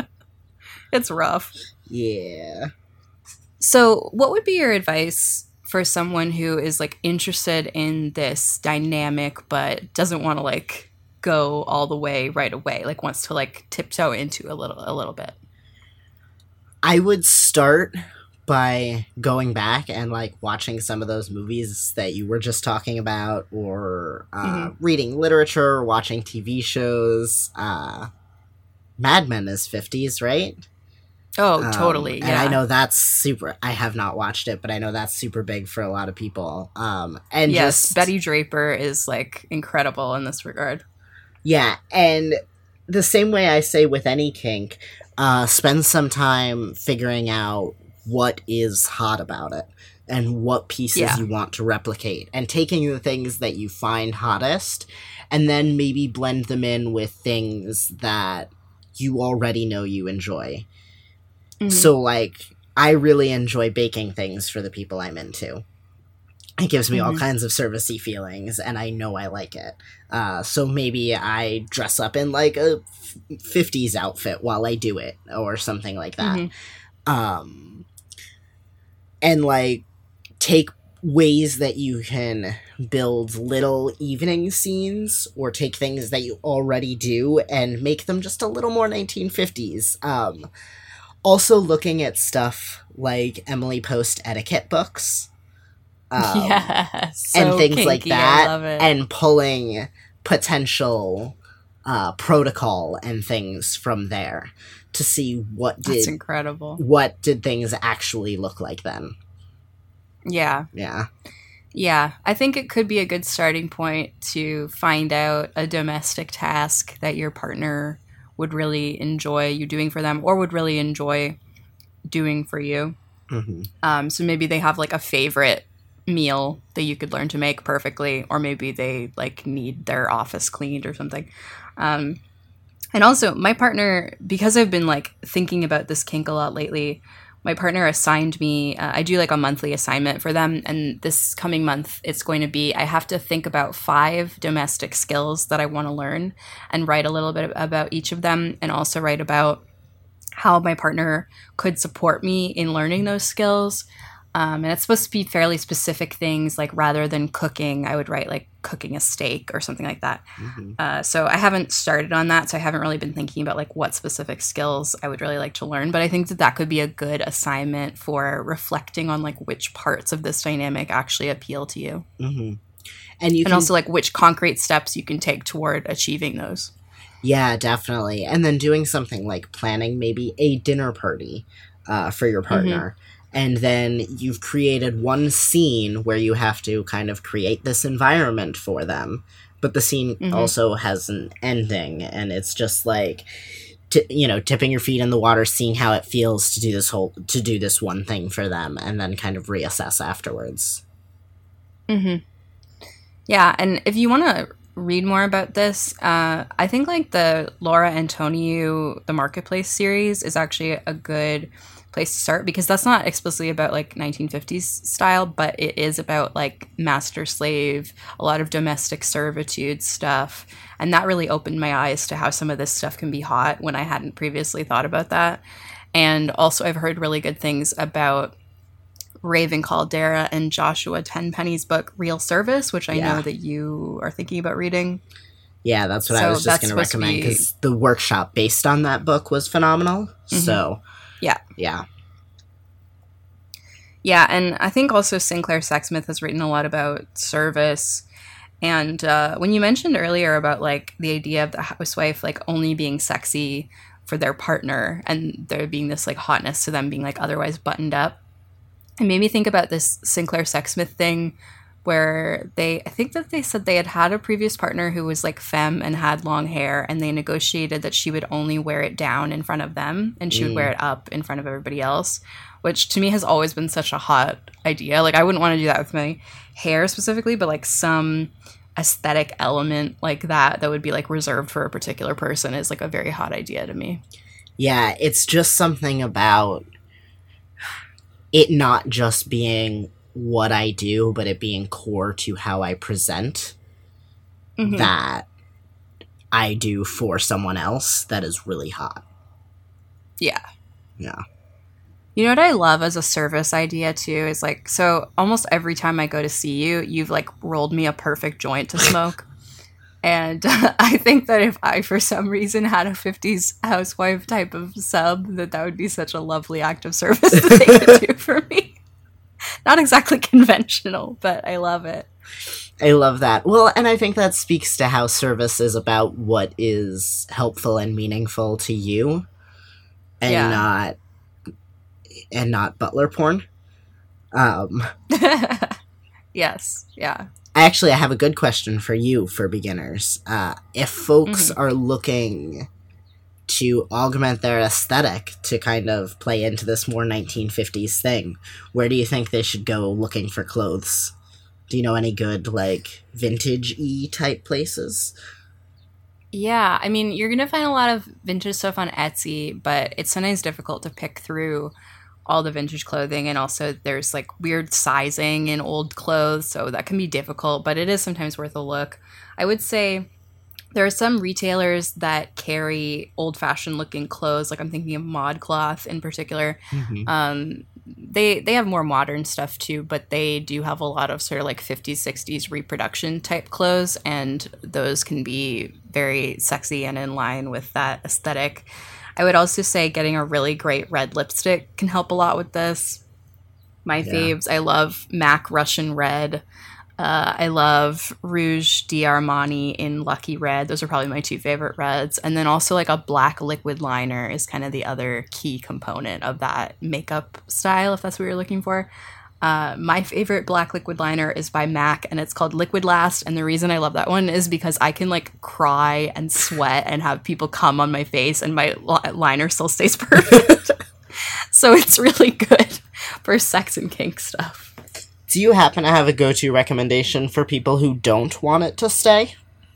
It's rough. Yeah. So what would be your advice for someone who is, like, interested in this dynamic but doesn't want to, like, go all the way right away, like, wants to, like, tiptoe into a little a little bit? I would start by going back and, like, watching some of those movies that you were just talking about, or uh, mm-hmm. reading literature, or watching T V shows. Uh, Mad Men is fifties, right? Oh, totally, um, yeah. And I know that's super... I have not watched it, but I know that's super big for a lot of people. Um, and yes, just, Betty Draper is, like, incredible in this regard. Yeah, and the same way I say with any kink, uh, spend some time figuring out what is hot about it and what pieces yeah. you want to replicate, and taking the things that you find hottest and then maybe blend them in with things that you already know you enjoy. Mm-hmm. So, like, I really enjoy baking things for the people I'm into. It gives me mm-hmm. all kinds of servicey feelings, and I know I like it. Uh, so maybe I dress up in, like, a fifties outfit while I do it, or something like that. Mm-hmm. Um, and, like, take ways that you can build little evening scenes, or take things that you already do and make them just a little more nineteen fifties. Um, also looking at stuff like Emily Post etiquette books. Um, yeah, so and things kinky, like that, I love it. And pulling potential uh, protocol and things from there to see what did That's incredible. What did things actually look like then? Yeah, yeah, yeah. I think it could be a good starting point to find out a domestic task that your partner would really enjoy you doing for them, or would really enjoy doing for you. Mm-hmm. Um, so maybe they have, like, a favorite meal that you could learn to make perfectly, or maybe they, like, need their office cleaned or something. Um, and also, my partner, because I've been, like, thinking about this kink a lot lately, my partner assigned me, uh, I do, like, a monthly assignment for them, and this coming month, it's going to be, I have to think about five domestic skills that I want to learn, and write a little bit about each of them, and also write about how my partner could support me in learning those skills. Um, and it's supposed to be fairly specific things, like, rather than cooking, I would write, like, cooking a steak or something like that. Mm-hmm. Uh, so I haven't started on that, so I haven't really been thinking about, like, what specific skills I would really like to learn. But I think that that could be a good assignment for reflecting on, like, which parts of this dynamic actually appeal to you. Mm-hmm. And you and can, also like which concrete steps you can take toward achieving those. Yeah, definitely. And then doing something like planning maybe a dinner party uh, for your partner. Mm-hmm. And then you've created one scene where you have to kind of create this environment for them. But the scene mm-hmm. also has an ending, and it's just like, t- you know, tipping your feet in the water, seeing how it feels to do this whole, to do this one thing for them, and then kind of reassess afterwards. Mm-hmm. Yeah, and if you want to read more about this, uh, I think like the Laura Antoniou, The Marketplace series is actually a good place to start, because that's not explicitly about like nineteen fifties style, but it is about like master slave, a lot of domestic servitude stuff. And that really opened my eyes to how some of this stuff can be hot when I hadn't previously thought about that. And also I've heard really good things about Raven Caldera and Joshua Tenpenny's book Real Service, which I yeah. know that you are thinking about reading. Yeah, that's what so I was just going to recommend, because be... the workshop based on that book was phenomenal. Mm-hmm. So, yeah. Yeah. Yeah, and I think also Sinclair Sexsmith has written a lot about service. And uh, when you mentioned earlier about, like, the idea of the housewife, like, only being sexy for their partner and there being this, like, hotness to them being, like, otherwise buttoned up, it made me think about this Sinclair Sexsmith thing where they, I think that they said they had had a previous partner who was like femme and had long hair, and they negotiated that she would only wear it down in front of them and she mm. would wear it up in front of everybody else, which to me has always been such a hot idea. Like, I wouldn't want to do that with my hair specifically, but like some aesthetic element like that that would be like reserved for a particular person is like a very hot idea to me. Yeah, it's just something about it not just being what I do, but it being core to how I present mm-hmm. that I do for someone else that is really hot. Yeah. Yeah. You know what I love as a service idea too is like, so almost every time I go to see you, you've like rolled me a perfect joint to smoke. And uh, I think that if I, for some reason, had a fifties housewife type of sub, that that would be such a lovely act of service that they could do for me. Not exactly conventional, but I love it. I love that. Well, and I think that speaks to how service is about what is helpful and meaningful to you, and yeah. not and not butler porn. Um, yes, yeah. Actually, I have a good question for you for beginners. Uh, if folks mm-hmm. are looking to augment their aesthetic to kind of play into this more nineteen fifties thing, where do you think they should go looking for clothes? Do you know any good, like, vintage-y type places? Yeah, I mean, you're going to find a lot of vintage stuff on Etsy, but it's sometimes difficult to pick through all the vintage clothing, and also there's like weird sizing in old clothes, so that can be difficult, but it is sometimes worth a look. I would say there are some retailers that carry old-fashioned looking clothes, like I'm thinking of ModCloth in particular. Mm-hmm. Um, they they have more modern stuff too, but they do have a lot of sort of like fifties, sixties reproduction type clothes, and those can be very sexy and in line with that aesthetic. I would also say getting a really great red lipstick can help a lot with this. My yeah. faves, I love MAC Russian Red. Uh, I love Rouge d'Armani in Lucky Red. Those are probably my two favorite reds. And then also like a black liquid liner is kind of the other key component of that makeup style, if that's what you're looking for. Uh, my favorite black liquid liner is by MAC, and it's called Liquid Last. And the reason I love that one is because I can like cry and sweat and have people come on my face, and my li- liner still stays perfect. So it's really good for sex and kink stuff. Do you happen to have a go-to recommendation for people who don't want it to stay?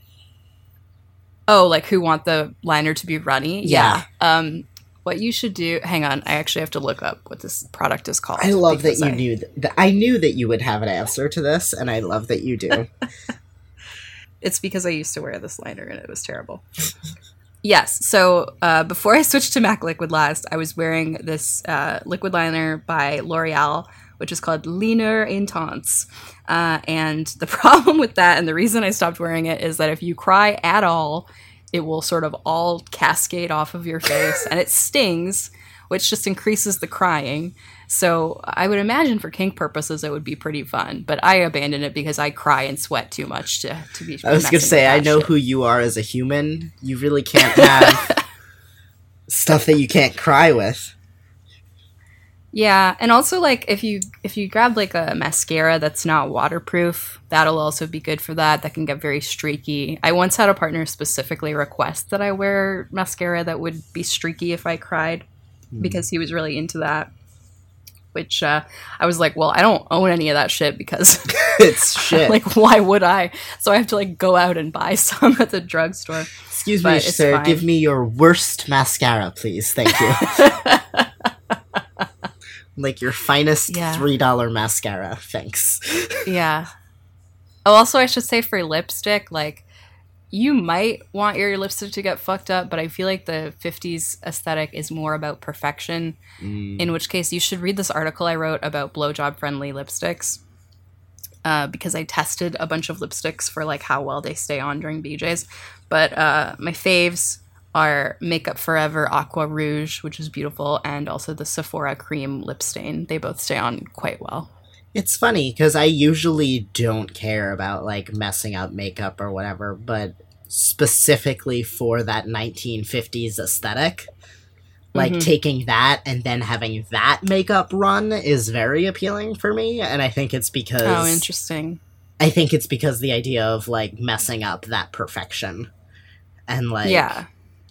Oh, like who want the liner to be runny? Yeah. yeah. Um, what you should do... Hang on. I actually have to look up what this product is called. I love that you I, knew... Th- I knew that you would have an answer to this, and I love that you do. It's because I used to wear this liner, and it was terrible. Yes. So uh, before I switched to MAC Liquid Last, I was wearing this uh, liquid liner by L'Oreal, which is called Liner Intense. Uh, and the problem with that, and the reason I stopped wearing it, is that if you cry at all, it will sort of all cascade off of your face, and it stings, which just increases the crying. So I would imagine for kink purposes it would be pretty fun, but I abandoned it because I cry and sweat too much to, to be I was going to say, I know shit. who you are as a human. You really can't have stuff that you can't cry with. Yeah, and also, like, if you if you grab, like, a mascara that's not waterproof, that'll also be good for that. That can get very streaky. I once had a partner specifically request that I wear mascara that would be streaky if I cried, mm. because he was really into that. Which, uh, I was like, well, I don't own any of that shit because... it's shit. Like, why would I? So I have to, like, go out and buy some at the drugstore. Excuse me, sir, fine. Give me your worst mascara, please. Thank you. Like your finest yeah. three dollar mascara. Thanks. Yeah. Oh, also, I should say for lipstick, like, you might want your lipstick to get fucked up, but I feel like the fifties aesthetic is more about perfection, mm. in which case you should read this article I wrote about blowjob-friendly lipsticks, uh, because I tested a bunch of lipsticks for, like, how well they stay on during B Js. But uh, my faves are Makeup Forever Aqua Rouge, which is beautiful, and also the Sephora Cream Lip Stain. They both stay on quite well. It's funny, because I usually don't care about, like, messing up makeup or whatever, but specifically for that nineteen fifties aesthetic, like, mm-hmm. taking that and then having that makeup run is very appealing for me, and I think it's because... Oh, interesting. I think it's because the idea of, like, messing up that perfection. And, like... Yeah.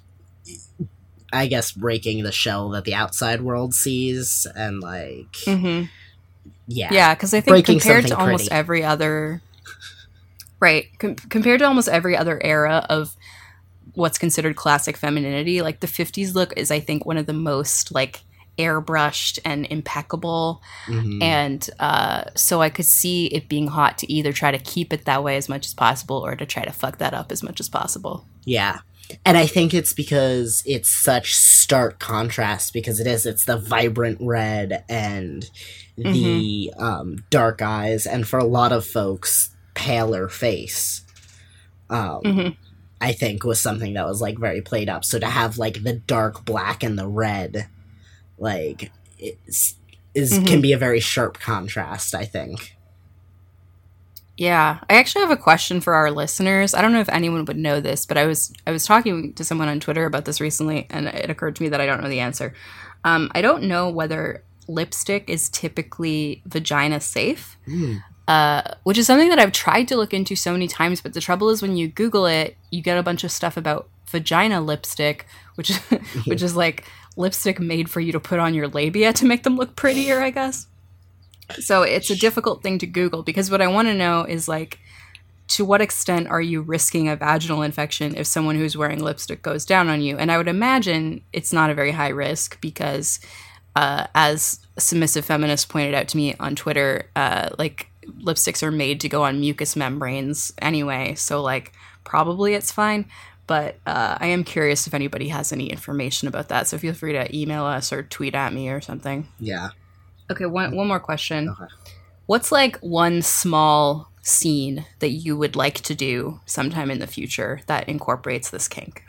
I guess breaking the shell that the outside world sees, and, like... Mm-hmm. Yeah. Yeah, because I think breaking compared to almost pretty. every other... Right. Com- compared to almost every other era of what's considered classic femininity, like, the fifties look is, I think, one of the most, like, airbrushed and impeccable. Mm-hmm. And uh, so I could see it being hot to either try to keep it that way as much as possible or to try to fuck that up as much as possible. Yeah. And I think it's because it's such stark contrast, because it is, it's the vibrant red and the mm-hmm. um, dark eyes, and for a lot of folks, paler face, um, mm-hmm. I think was something that was, like, very played up. So to have, like, the dark black and the red, like, is, is mm-hmm. can be a very sharp contrast, I think. Yeah, I actually have a question for our listeners. I don't know if anyone would know this, but I was I was talking to someone on Twitter about this recently, and it occurred to me that I don't know the answer. Um, I don't know whether lipstick is typically vagina safe, mm. uh, which is something that I've tried to look into so many times, but the trouble is when you Google it, you get a bunch of stuff about vagina lipstick, which is, which is like lipstick made for you to put on your labia to make them look prettier, I guess. So it's a difficult thing to Google, because what I want to know is, like, to what extent are you risking a vaginal infection if someone who's wearing lipstick goes down on you? And I would imagine it's not a very high risk because, uh, as submissive feminists pointed out to me on Twitter, uh, like, lipsticks are made to go on mucous membranes anyway. So, like, probably it's fine. But uh, I am curious if anybody has any information about that. So feel free to email us or tweet at me or something. Yeah. Okay, one one more question. Okay. What's, like, one small scene that you would like to do sometime in the future that incorporates this kink?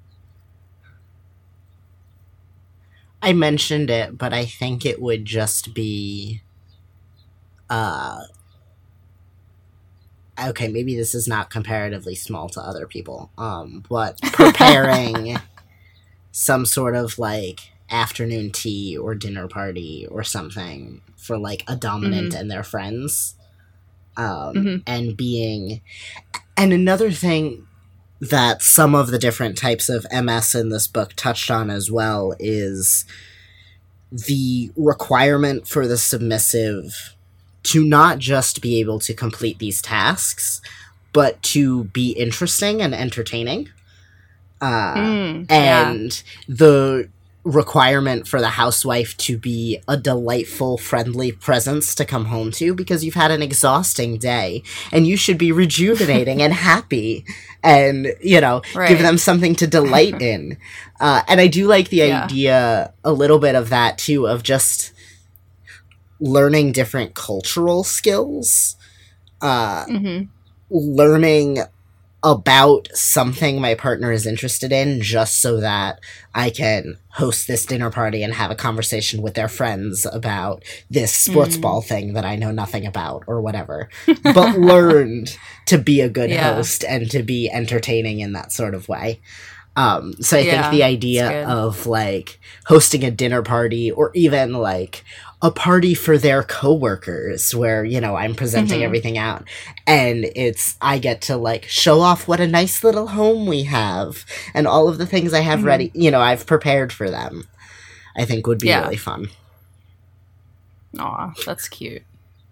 I mentioned it, but I think it would just be... Uh, okay, maybe this is not comparatively small to other people, um, but preparing some sort of, like, afternoon tea or dinner party or something for, like, a dominant mm-hmm. and their friends, um, mm-hmm. and being... And another thing that some of the different types of M S in this book touched on as well is the requirement for the submissive to not just be able to complete these tasks, but to be interesting and entertaining. Uh, mm, and yeah. the requirement for the housewife to be a delightful, friendly presence to come home to, because you've had an exhausting day and you should be rejuvenating and happy and, you know, right. give them something to delight in. Uh, and I do like the yeah. idea, a little bit of that too, of just learning different cultural skills, uh, mm-hmm. learning about something my partner is interested in, just so that I can host this dinner party and have a conversation with their friends about this sports mm. ball thing that I know nothing about or whatever, but learned to be a good yeah. host and to be entertaining in that sort of way. Um, so I yeah, think the idea of like hosting a dinner party or even like a party for their coworkers where, you know, I'm presenting mm-hmm. everything out and it's, I get to like show off what a nice little home we have and all of the things I have mm-hmm. ready, you know, I've prepared for them, I think would be yeah. really fun. Aw, that's cute.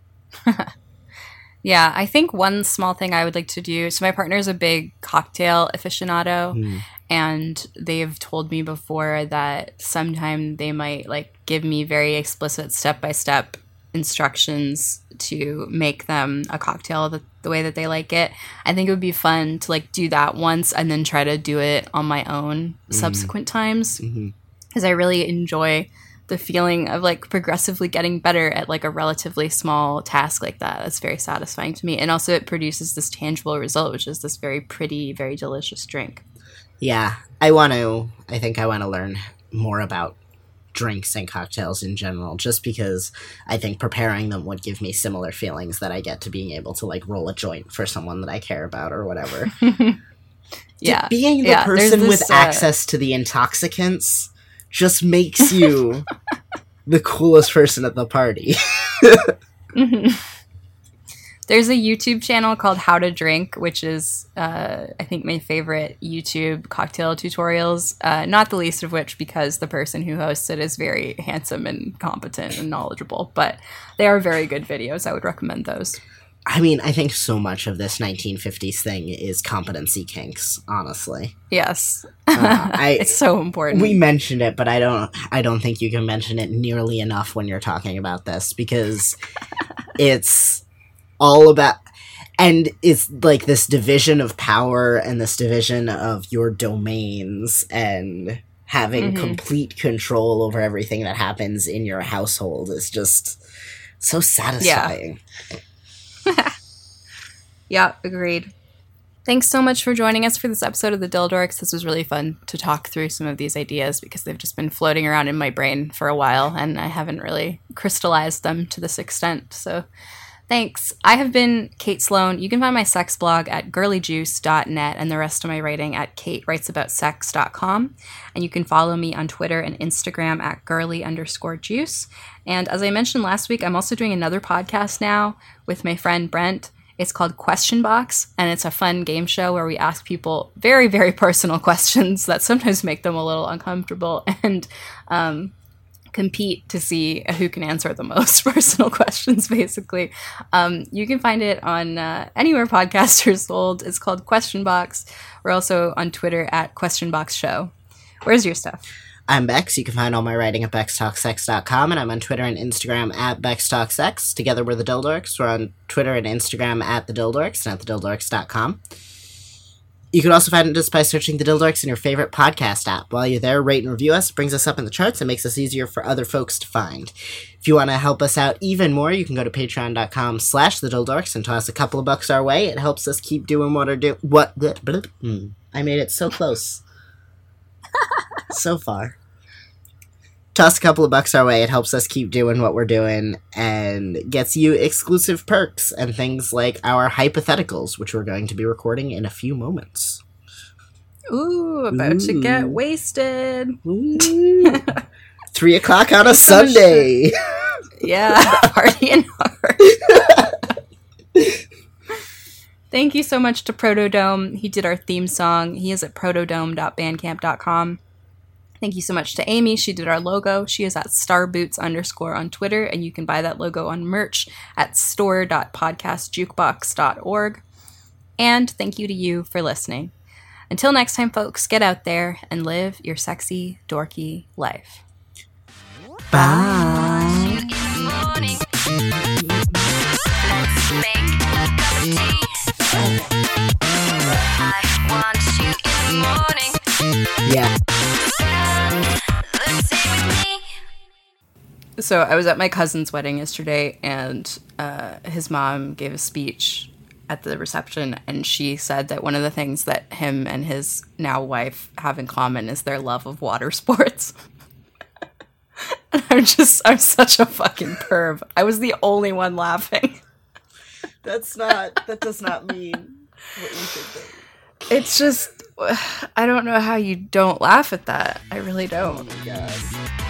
Yeah, I think one small thing I would like to do, so my partner's a big cocktail aficionado, mm. and they've told me before that sometime they might like give me very explicit step-by-step instructions to make them a cocktail the, the way that they like it. I think it would be fun to like do that once and then try to do it on my own mm. subsequent times, because mm-hmm. I really enjoy the feeling of like progressively getting better at like a relatively small task like that. That's very satisfying to me. And also it produces this tangible result, which is this very pretty, very delicious drink. Yeah, I want to, I think I want to learn more about drinks and cocktails in general, just because I think preparing them would give me similar feelings that I get to being able to like roll a joint for someone that I care about or whatever. Yeah. Being the yeah, person this, with uh... access to the intoxicants just makes you the coolest person at the party. mm-hmm. There's a YouTube channel called How to Drink, which is, uh, I think, my favorite YouTube cocktail tutorials, uh, not the least of which because the person who hosts it is very handsome and competent and knowledgeable. But they are very good videos. I would recommend those. I mean, I think so much of this nineteen fifties thing is competency kinks, honestly. Yes. Uh, I, it's so important. We mentioned it, but I don't I don't think you can mention it nearly enough when you're talking about this, because it's all about, and it's like this division of power and this division of your domains and having mm-hmm. complete control over everything that happens in your household is just so satisfying. Yeah. Yeah, agreed. Thanks so much for joining us for this episode of the Dildorks. This was really fun to talk through some of these ideas because they've just been floating around in my brain for a while and I haven't really crystallized them to this extent. So thanks. I have been Kate Sloan. You can find my sex blog at girly juice dot net and the rest of my writing at kate writes about sex dot com. And you can follow me on Twitter and Instagram at girly underscore juice. And as I mentioned last week, I'm also doing another podcast now with my friend Brent. It's called Question Box, and it's a fun game show where we ask people very, very personal questions that sometimes make them a little uncomfortable and um, compete to see who can answer the most personal questions, basically. Um, you can find it on uh, anywhere podcasts are sold. It's called Question Box. We're also on Twitter at Question Box Show. Where's your stuff? I'm Bex. You can find all my writing at bex talk sex dot com, and I'm on Twitter and Instagram at bex talk sex. Together we're the Dildorks. We're on Twitter and Instagram at the Dildorks and at the dildorks dot com. You can also find us by searching the Dildorks in your favorite podcast app. While you're there, rate and review us. It brings us up in the charts and makes us easier for other folks to find. If you want to help us out even more, you can go to patreon dot com slash the Dildorks and toss a couple of bucks our way. It helps us keep doing what we're doing. What? I made it so close. So far. Toss a couple of bucks our way. It helps us keep doing what we're doing and gets you exclusive perks and things like our hypotheticals, which we're going to be recording in a few moments. Ooh, about Ooh. to get wasted. Ooh. Three o'clock on a Sunday. Yeah, partying hard. Thank you so much to Protodome. He did our theme song. He is at protodome dot bandcamp dot com. Thank you so much to Amy. She did our logo. She is at starboots underscore on Twitter, and you can buy that logo on merch at store dot podcast jukebox dot org. And thank you to you for listening. Until next time, folks, get out there and live your sexy, dorky life. Bye. Yeah. So I was at my cousin's wedding yesterday, and uh, his mom gave a speech at the reception, and she said that one of the things that him and his now wife have in common is their love of water sports. I'm just, I'm such a fucking perv. I was the only one laughing. That's not, that does not mean what you think. It's just, I don't know how you don't laugh at that. I really don't. Oh my God.